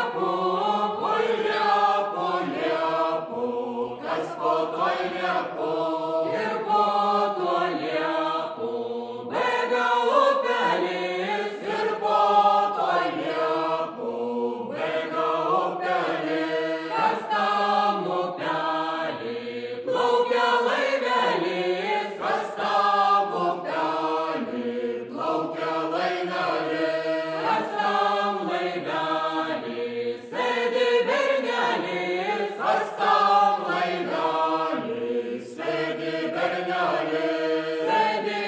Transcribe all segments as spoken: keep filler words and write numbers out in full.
liepu, oi liepu, liepu, kas po toj liepu. Ir po to liepu bėga upelis, ir po to liepu bėga upelis. Kas tam upelį plaukia laivelis, kas tam upelį plaukia laivelis. Kas tam laivelį sėdi bernelis, kas tam laivelį sėdi bernelis. Sėdi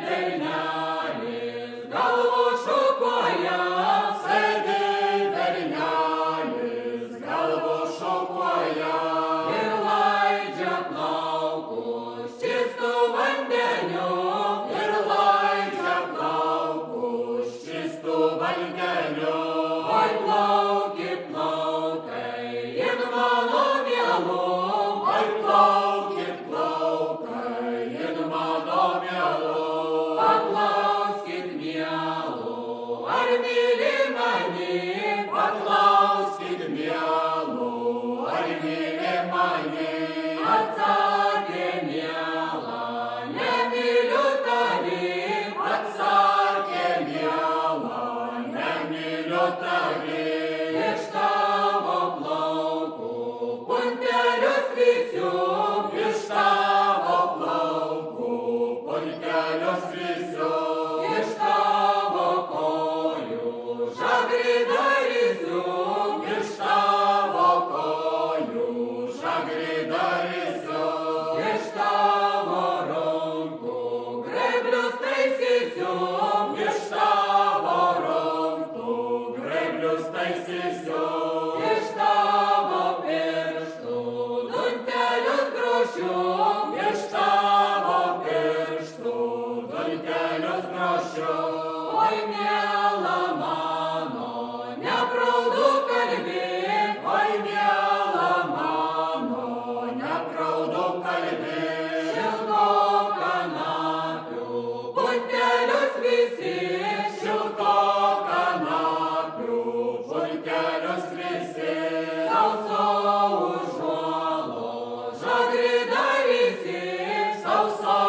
bernelis, galvą šukuoja, sėdi bernelis, galvą šukuoja. Ir laidžia plaukus čistu vandeniu, ir laidžia plaukus čistu vandeniu. Oi plaukit, plaukai, in mano mielu, oi plaukit, plaukai, in mano mielu. Paklauskit, mielu, ar myli mani, paklauskit, mielu, ar myli mani. Atsakė miela, nemyliu tavi, atsakė miela, nemyliu tavi. Iš tavo plaukų puntelius vysiu, iš tavo plaukų puntelius vysiu. Iš tavo kojų žagrį darysiu, iš tavo kojų žagrį darysiu. Iš tavo rankų greblius taisysiu, iš tavo rankų greblius taisysiu. Iš tavo pirštų duntelius drošiu, iš tavo pirštų duntelius drošiu. Oi miela mano, nepraudu kalbėt, oi miela mano, nepraudu kalbėt. Šilko kanapių puntelius visi, šilko kanapių puntelius visi. Sauso užuolo žagrį darysi, sauso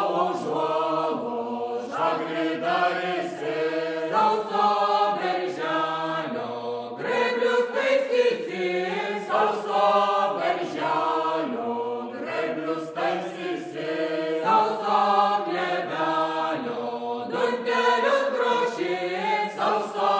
užuolo žagrį darysi. Sauso berželio greblius taisysi, sauso berželio greblius taisysi. Sauso klėvelio duntelius droši, sauso